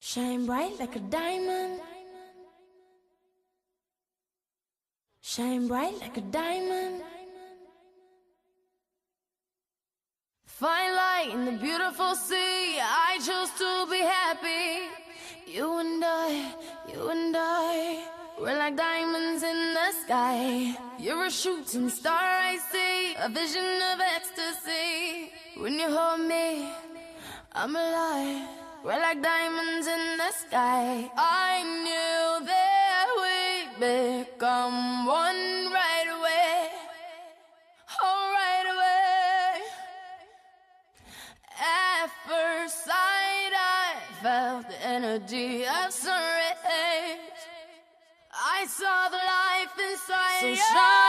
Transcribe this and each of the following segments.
Shine bright like a diamond. Shine bright like a diamond. Fine light in the beautiful sea. I chose to be happy. You and I, we're like diamonds in the sky. You're a shooting star I see, a vision of ecstasy. When you hold me, I'm alive. We're like diamonds in the sky. I knew that we'd become one right away. Oh, right away. At first sight, I felt the energy of sun rays. I saw the life inside. So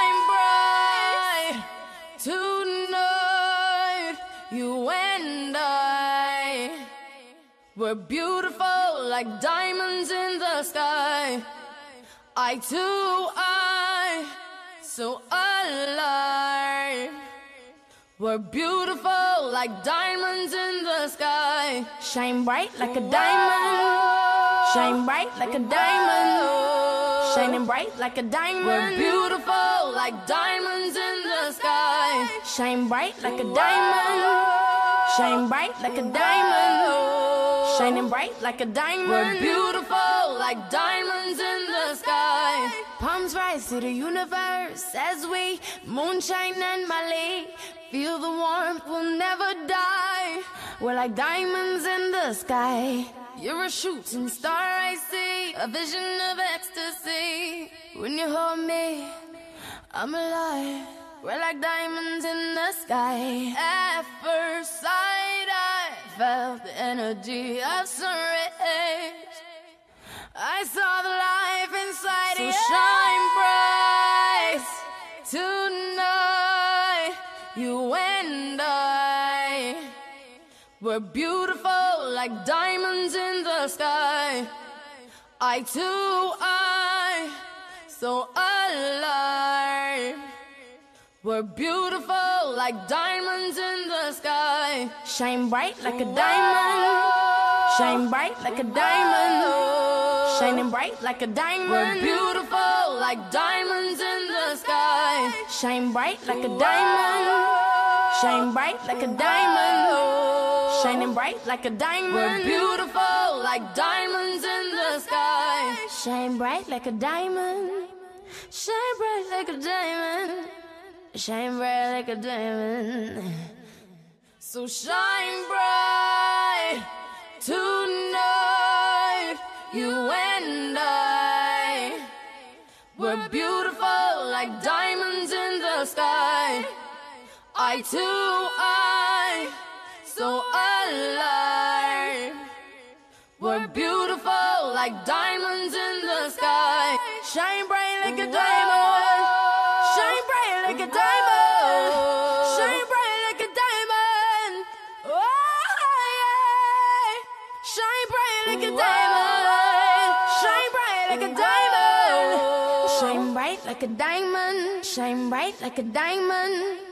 shine bright tonight. You and I, we're beautiful like diamonds in the sky. I too, so alive. We're beautiful like diamonds in the sky. Shine bright like a diamond. Shine bright like a diamond. Shining bright like a diamond. We're beautiful like diamonds in the sky. Shine bright like a diamond. Shine bright like a diamond. Shining bright like a diamond. We're beautiful like diamonds in the sky. Palms rise to the universe as we moonshine and Mali. Feel the warmth, we'll never die. We're like diamonds in the sky. You're a shooting star I see, a vision of ecstasy. When you hold me, I'm alive. We're like diamonds in the sky. At first sight, I felt the energy of sun rays. I saw the life inside. So shine bright tonight. You and I, we're beautiful like diamonds in the sky. I too, so alive. We're beautiful like diamonds in the sky. Shine bright like a diamond. Shine bright like a diamond. Shining bright like a diamond. We're beautiful like diamonds in the sky. Shine bright like a diamond. Shine bright like a diamond. Shining bright like a diamond. We're beautiful like diamonds in the sky. Shine bright like a diamond. Shine bright like a diamond. Shine bright like a diamond. So shine bright tonight. You and I, we're beautiful like diamonds in the sky. I too, so alive. We're beautiful like diamonds in the sky. Shine bright like a diamond. Shine bright like a diamond. Shine bright like a diamond. Oh, yeah. Shine bright like a diamond. Shine bright like a diamond. Shine bright like a diamond. Shine bright like a diamond.